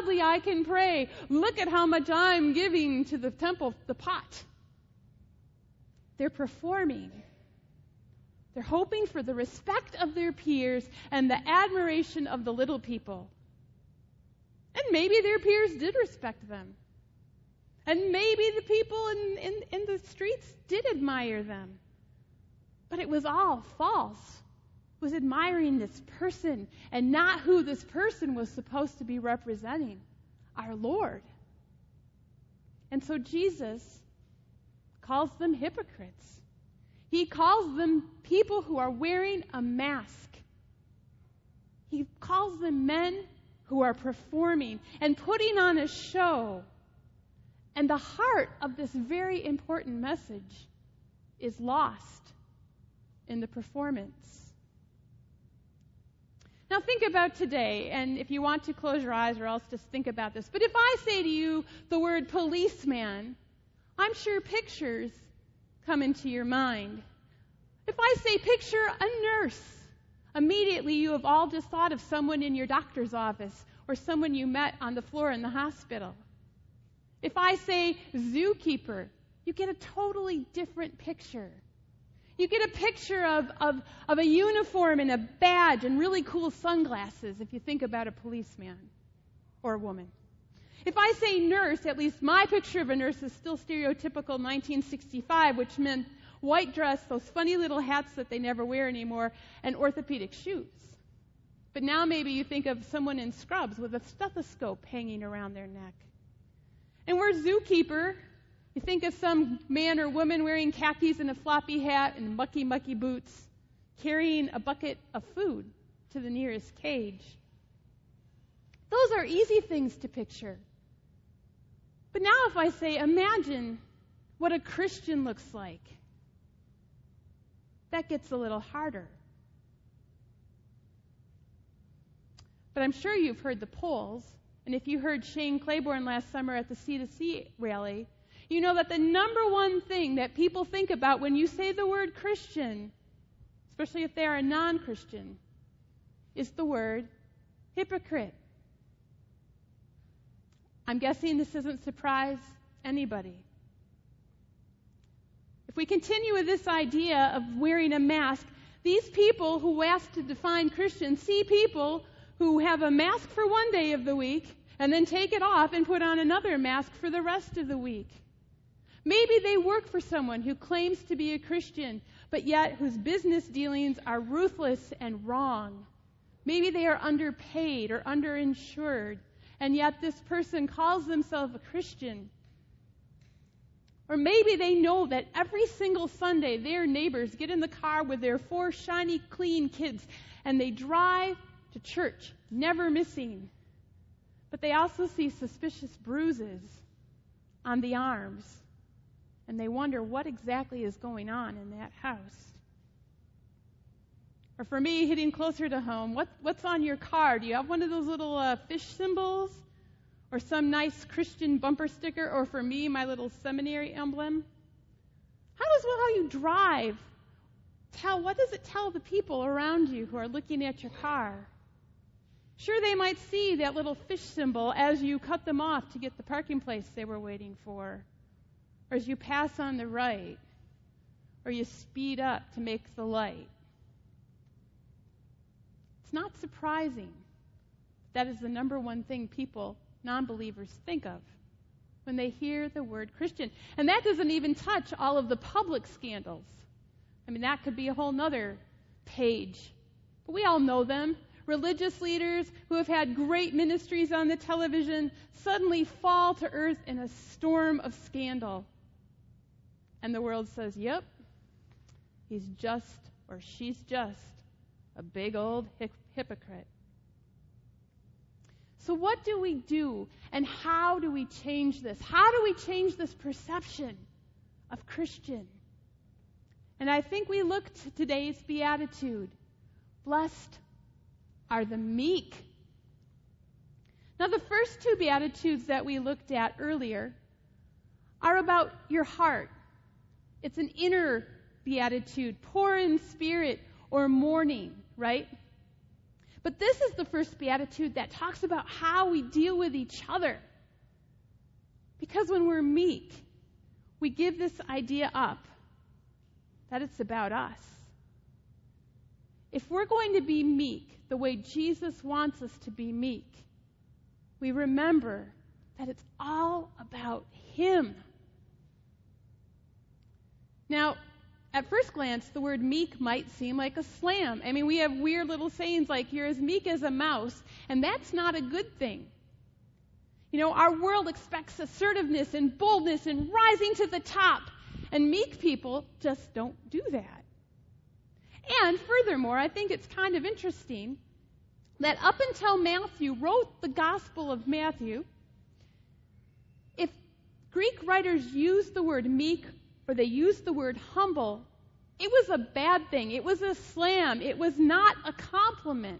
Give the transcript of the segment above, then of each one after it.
loudly I can pray. Look at how much I'm giving to the temple, the pot. They're performing. They're hoping for the respect of their peers and the admiration of the little people. And maybe their peers did respect them. And maybe the people in the streets did admire them. But it was all false. It was admiring this person and not who this person was supposed to be representing, our Lord. And so Jesus calls them hypocrites. He calls them people who are wearing a mask. He calls them men who are performing and putting on a show. And the heart of this very important message is lost in the performance. Now think about today, and if you want to close your eyes or else just think about this. But if I say to you the word policeman, I'm sure pictures come into your mind. If I say picture a nurse, immediately you have all just thought of someone in your doctor's office or someone you met on the floor in the hospital. If I say zookeeper, you get a totally different picture. You get a picture of a uniform and a badge and really cool sunglasses if you think about a policeman or a woman. If I say nurse, at least my picture of a nurse is still stereotypical 1965, which meant white dress, those funny little hats that they never wear anymore, and orthopedic shoes. But now maybe you think of someone in scrubs with a stethoscope hanging around their neck. And we're zookeeper. You think of some man or woman wearing khakis and a floppy hat and mucky boots, carrying a bucket of food to the nearest cage. Those are easy things to picture. But now if I say, imagine what a Christian looks like, that gets a little harder. But I'm sure you've heard the polls, and if you heard Shane Claiborne last summer at the C2C rally, you know that the number one thing that people think about when you say the word Christian, especially if they are a non-Christian, is the word hypocrite. I'm guessing this doesn't surprise anybody. If we continue with this idea of wearing a mask, these people who ask to define Christians see people who have a mask for one day of the week and then take it off and put on another mask for the rest of the week. Maybe they work for someone who claims to be a Christian, but yet whose business dealings are ruthless and wrong. Maybe they are underpaid or underinsured, and yet this person calls themselves a Christian. Or maybe they know that every single Sunday their neighbors get in the car with their 4 shiny, clean kids, and they drive to church, never missing. But they also see suspicious bruises on the arms, and they wonder what exactly is going on in that house. Or for me, hitting closer to home, what's on your car? Do you have one of those little fish symbols? Or some nice Christian bumper sticker? Or for me, my little seminary emblem? How you drive what does it tell the people around you who are looking at your car? Sure, they might see that little fish symbol as you cut them off to get the parking place they were waiting for, or as you pass on the right, or you speed up to make the light. It's not surprising. That is the number one thing people, non-believers, think of when they hear the word Christian. And that doesn't even touch all of the public scandals. I mean, that could be a whole nother page. But we all know them. Religious leaders who have had great ministries on the television suddenly fall to earth in a storm of scandal. And the world says, yep, he's just, or she's just, a big old hypocrite. So what do we do, and how do we change this? How do we change this perception of Christian? And I think we look to today's beatitude. Blessed are the meek. Now, the first 2 beatitudes that we looked at earlier are about your heart. It's an inner beatitude, poor in spirit or mourning, right? But this is the first beatitude that talks about how we deal with each other. Because when we're meek, we give this idea up that it's about us. If we're going to be meek the way Jesus wants us to be meek, we remember that it's all about Him. Now, at first glance, the word meek might seem like a slam. I mean, we have weird little sayings like, you're as meek as a mouse, and that's not a good thing. You know, our world expects assertiveness and boldness and rising to the top, and meek people just don't do that. And furthermore, I think it's kind of interesting that up until Matthew wrote the Gospel of Matthew, if Greek writers used the word meek or they used the word humble, it was a bad thing. It was a slam. It was not a compliment.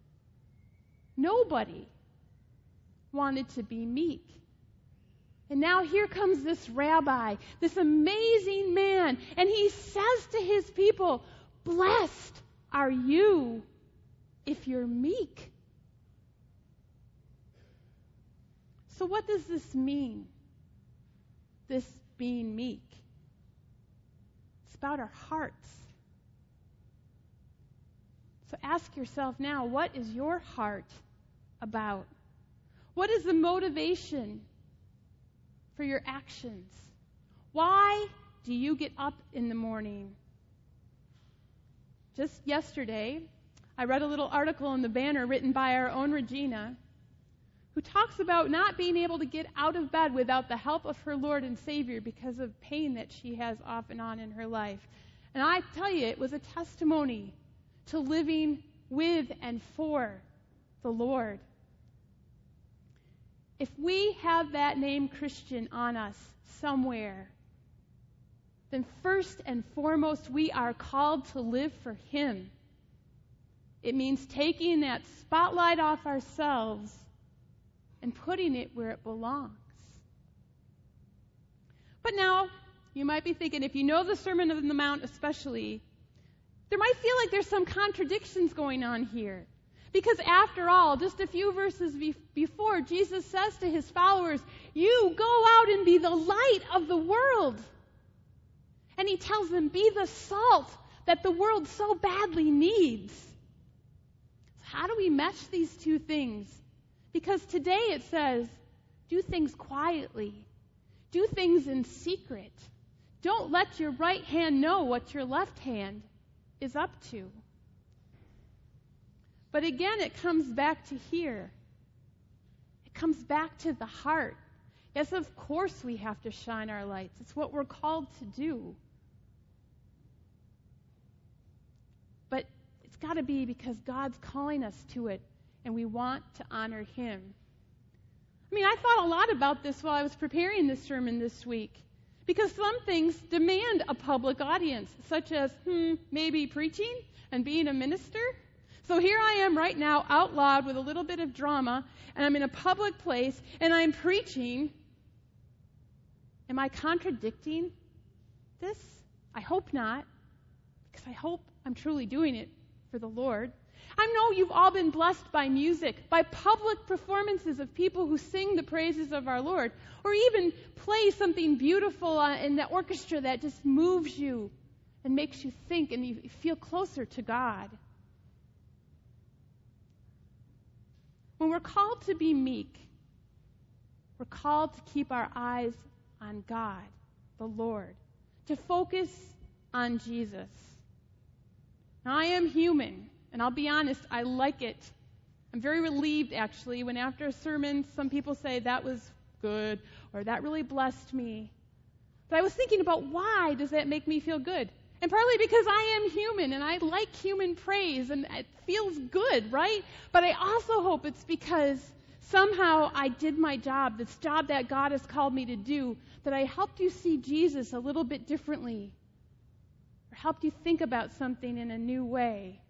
Nobody wanted to be meek. And now here comes this rabbi, this amazing man, and he says to his people, "Blessed are you if you're meek." So what does this mean, this being meek? It's about our hearts. So ask yourself now, what is your heart about? What is the motivation for your actions? Why do you get up in the morning? Just yesterday, I read a little article in the Banner written by our own Regina, who talks about not being able to get out of bed without the help of her Lord and Savior because of pain that she has off and on in her life. And I tell you, it was a testimony to living with and for the Lord. If we have that name Christian on us somewhere, then first and foremost, we are called to live for Him. It means taking that spotlight off ourselves and putting it where it belongs. But now, you might be thinking, if you know the Sermon on the Mount especially, there might feel like there's some contradictions going on here. Because after all, just a few verses before, Jesus says to His followers, "You go out and be the light of the world." And He tells them, be the salt that the world so badly needs. So how do we mesh these two things? Because today it says, do things quietly. Do things in secret. Don't let your right hand know what your left hand is up to. But again, it comes back to here. It comes back to the heart. Yes, of course we have to shine our lights. It's what we're called to do. But it's got to be because God's calling us to it, and we want to honor Him. I mean, I thought a lot about this while I was preparing this sermon this week. Because some things demand a public audience, such as, maybe preaching and being a minister. So here I am right now, out loud with a little bit of drama, and I'm in a public place, and I'm preaching. Am I contradicting this? I hope not, because I hope I'm truly doing it for the Lord. I know you've all been blessed by music, by public performances of people who sing the praises of our Lord, or even play something beautiful in the orchestra that just moves you and makes you think and you feel closer to God. When we're called to be meek, we're called to keep our eyes on God, the Lord, to focus on Jesus. Now, I am human, and I'll be honest, I like it. I'm very relieved, actually, when after a sermon, some people say, that was good, or that really blessed me. But I was thinking about why does that make me feel good? And partly because I am human, and I like human praise, and it feels good, right? But I also hope it's because somehow I did my job, this job that God has called me to do, that I helped you see Jesus a little bit differently, or helped you think about something in a new way.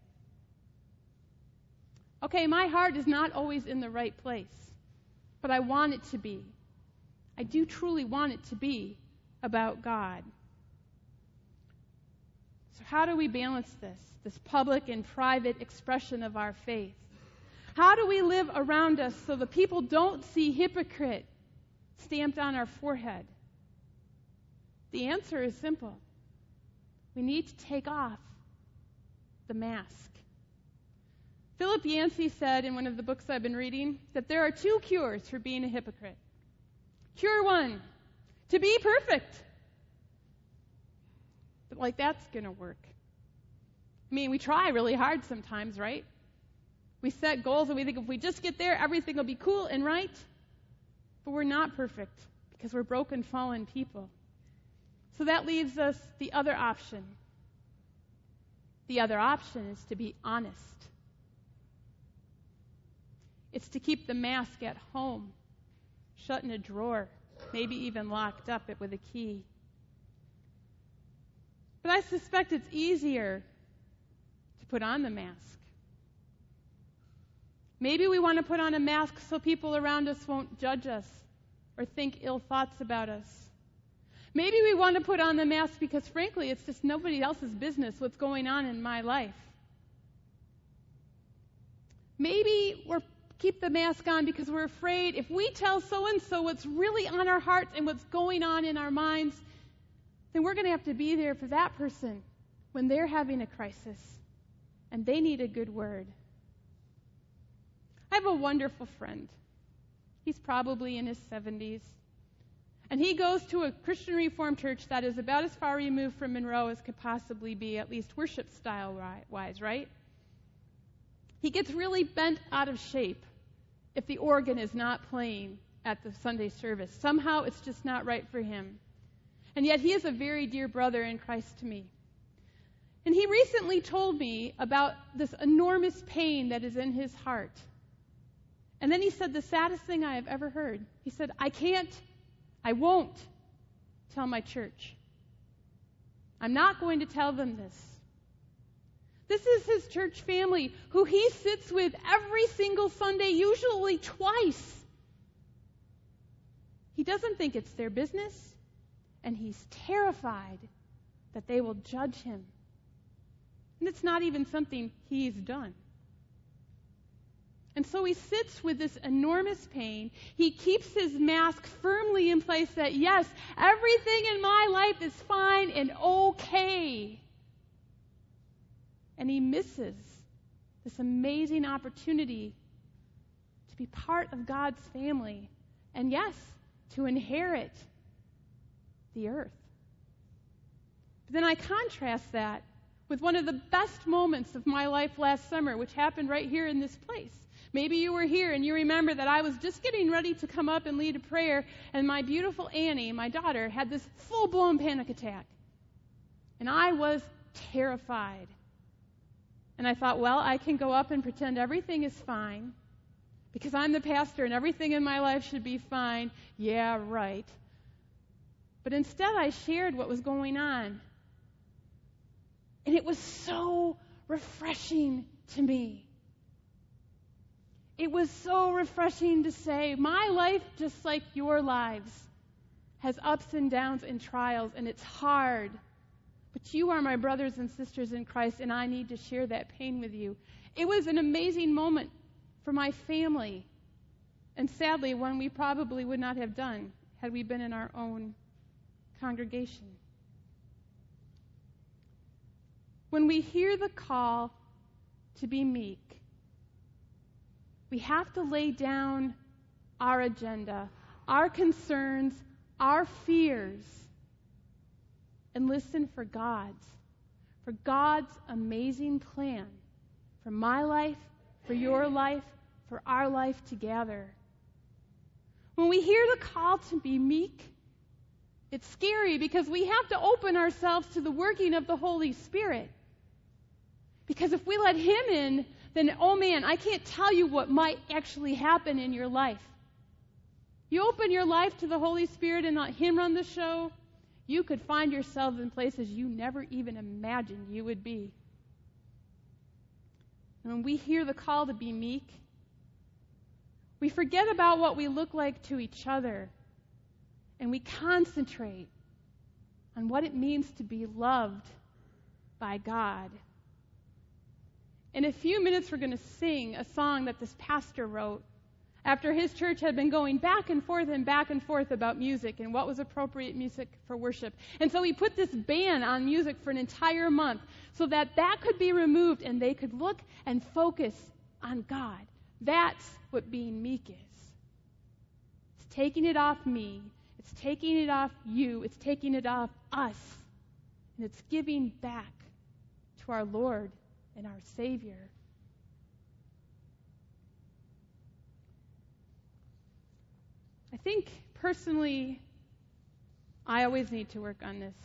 Okay, my heart is not always in the right place, but I want it to be. I do truly want it to be about God. So how do we balance this public and private expression of our faith? How do we live around us so the people don't see hypocrite stamped on our forehead? The answer is simple. We need to take off the mask. Philip Yancey said in one of the books I've been reading that there are 2 cures for being a hypocrite. Cure 1, to be perfect. But that's going to work. I mean, we try really hard sometimes, right? We set goals and we think if we just get there, everything will be cool and right. But we're not perfect because we're broken, fallen people. So that leaves us the other option. The other option is to be honest. It's to keep the mask at home, shut in a drawer, maybe even locked up with a key. But I suspect it's easier to put on the mask. Maybe we want to put on a mask so people around us won't judge us or think ill thoughts about us. Maybe we want to put on the mask because, frankly, it's just nobody else's business what's going on in my life. Maybe we keep the mask on because we're afraid if we tell so-and-so what's really on our hearts and what's going on in our minds, then we're going to have to be there for that person when they're having a crisis and they need a good word. I have a wonderful friend. He's probably in his 70s. And he goes to a Christian Reformed church that is about as far removed from Monroe as could possibly be, at least worship style-wise, right? He gets really bent out of shape if the organ is not playing at the Sunday service. Somehow it's just not right for him. And yet he is a very dear brother in Christ to me. And he recently told me about this enormous pain that is in his heart. And then he said the saddest thing I have ever heard. He said, I won't tell my church. I'm not going to tell them this. This is his church family who he sits with every single Sunday, usually twice. He doesn't think it's their business, and he's terrified that they will judge him. And it's not even something he's done. And so he sits with this enormous pain. He keeps his mask firmly in place that, yes, everything in my life is fine and okay. And he misses this amazing opportunity to be part of God's family. And yes, to inherit the earth. But then I contrast that with one of the best moments of my life last summer, which happened right here in this place. Maybe you were here and you remember that I was just getting ready to come up and lead a prayer, and my beautiful Annie, my daughter, had this full-blown panic attack. And I was terrified. And I thought, well, I can go up and pretend everything is fine because I'm the pastor and everything in my life should be fine. Yeah, right. But instead I shared what was going on. And it was so refreshing to me. It was so refreshing to say, my life, just like your lives, has ups and downs and trials, and it's hard. But you are my brothers and sisters in Christ, and I need to share that pain with you. It was an amazing moment for my family, and sadly, one we probably would not have done had we been in our own congregation. When we hear the call to be meek, we have to lay down our agenda, our concerns, our fears, and listen for God's amazing plan for my life, for your life, for our life together. When we hear the call to be meek, it's scary because we have to open ourselves to the working of the Holy Spirit. Because if we let Him in, then, oh man, I can't tell you what might actually happen in your life. You open your life to the Holy Spirit and let Him run the show, you could find yourself in places you never even imagined you would be. And when we hear the call to be meek, we forget about what we look like to each other, and we concentrate on what it means to be loved by God. in a few minutes we're going to sing a song that this pastor wrote after his church had been going back and forth about music and what was appropriate music for worship. And so he put this ban on music for an entire month so that could be removed and they could look and focus on God. That's what being meek is. It's taking it off me. It's taking it off you. It's taking it off us. And it's giving back to our Lord and our Savior. I think, personally, I always need to work on this.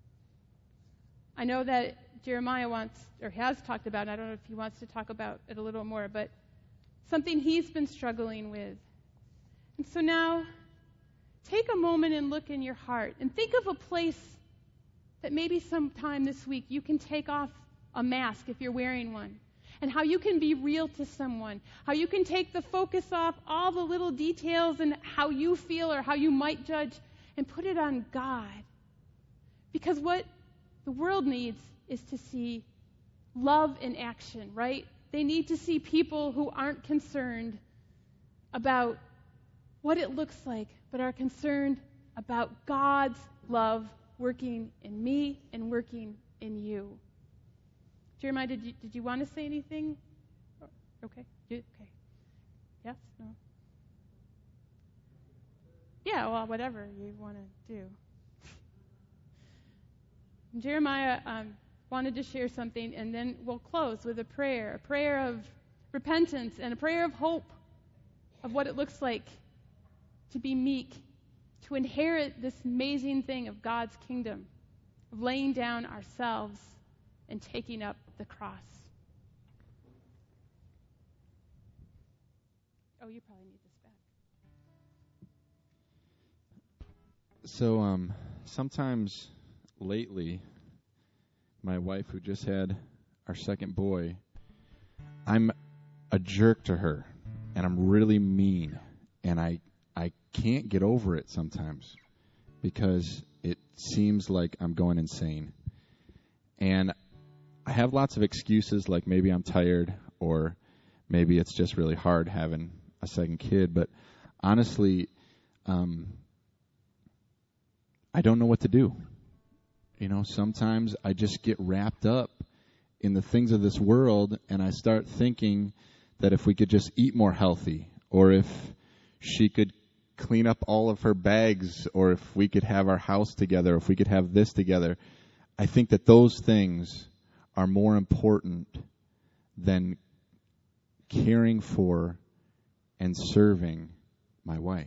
I know that Jeremiah wants, or has talked about, I don't know if he wants to talk about it a little more, but something he's been struggling with. And so now, take a moment and look in your heart and think of a place that maybe sometime this week you can take off a mask if you're wearing one. And how you can be real to someone. How you can take the focus off all the little details and how you feel or how you might judge and put it on God. Because what the world needs is to see love in action, right? They need to see people who aren't concerned about what it looks like, but are concerned about God's love working in me and working in you. Jeremiah, did you want to say anything? Okay. Okay. Yes? No? Yeah, well, whatever you want to do. Jeremiah wanted to share something, and then we'll close with a prayer of repentance and a prayer of hope of what it looks like to be meek, to inherit this amazing thing of God's kingdom, of laying down ourselves and taking up the cross. Oh, you probably need this back. So, sometimes lately, my wife, who just had our second boy, I'm a jerk to her, and I'm really mean, and I can't get over it sometimes because it seems like I'm going insane. And I have lots of excuses, like maybe I'm tired or maybe it's just really hard having a second kid. But honestly, I don't know what to do. You know, sometimes I just get wrapped up in the things of this world and I start thinking that if we could just eat more healthy, or if she could clean up all of her bags, or if we could have our house together, if we could have this together, I think that those things are more important than caring for and serving my wife.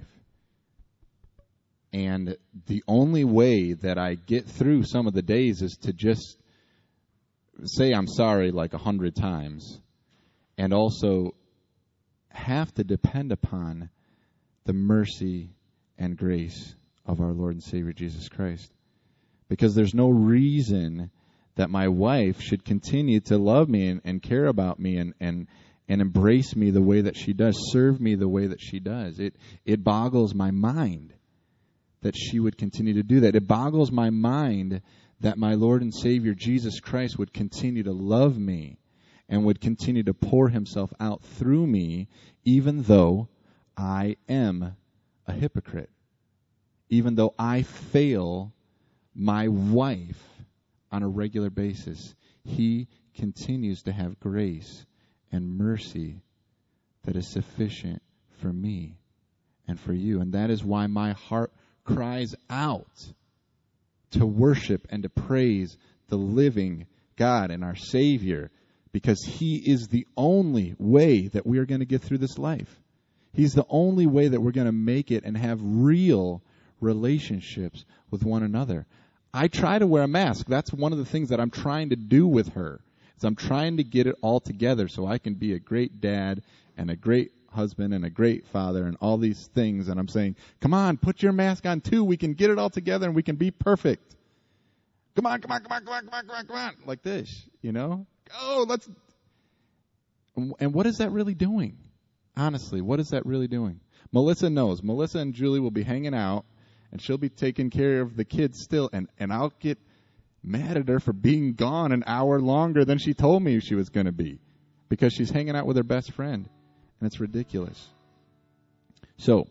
And the only way that I get through some of the days is to just say I'm sorry like 100 times, and also have to depend upon the mercy and grace of our Lord and Savior Jesus Christ. Because there's no reason that my wife should continue to love me and care about me and embrace me the way that she does, serve me the way that she does. It boggles my mind that she would continue to do that. It boggles my mind that my Lord and Savior Jesus Christ would continue to love me and would continue to pour himself out through me, even though I am a hypocrite, even though I fail my wife on a regular basis. He continues to have grace and mercy that is sufficient for me and for you. And that is why my heart cries out to worship and to praise the living God and our Savior, because he is the only way that we are going to get through this life. He's the only way that we're going to make it and have real relationships with one another. I try to wear a mask. That's one of the things that I'm trying to do with her. Is I'm trying to get it all together so I can be a great dad and a great husband and a great father and all these things. And I'm saying, come on, put your mask on too. We can get it all together and we can be perfect. Come on. Like this, you know? Oh, let's. And what is that really doing? Honestly, what is that really doing? Melissa knows. Melissa and Julie will be hanging out, and she'll be taking care of the kids still, and I'll get mad at her for being gone an hour longer than she told me she was going to be. because she's hanging out with her best friend, and it's ridiculous. So,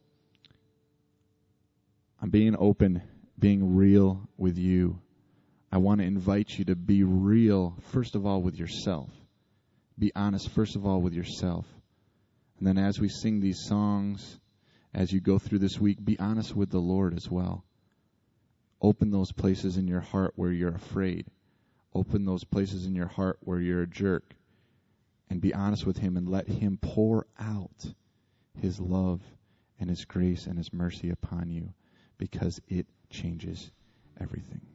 I'm being open, being real with you. I want to invite you to be real, first of all, with yourself. Be honest, first of all, with yourself. And then as we sing these songs, as you go through this week, be honest with the Lord as well. Open those places in your heart where you're afraid. Open those places in your heart where you're a jerk. And be honest with Him and let Him pour out His love and His grace and His mercy upon you, because it changes everything.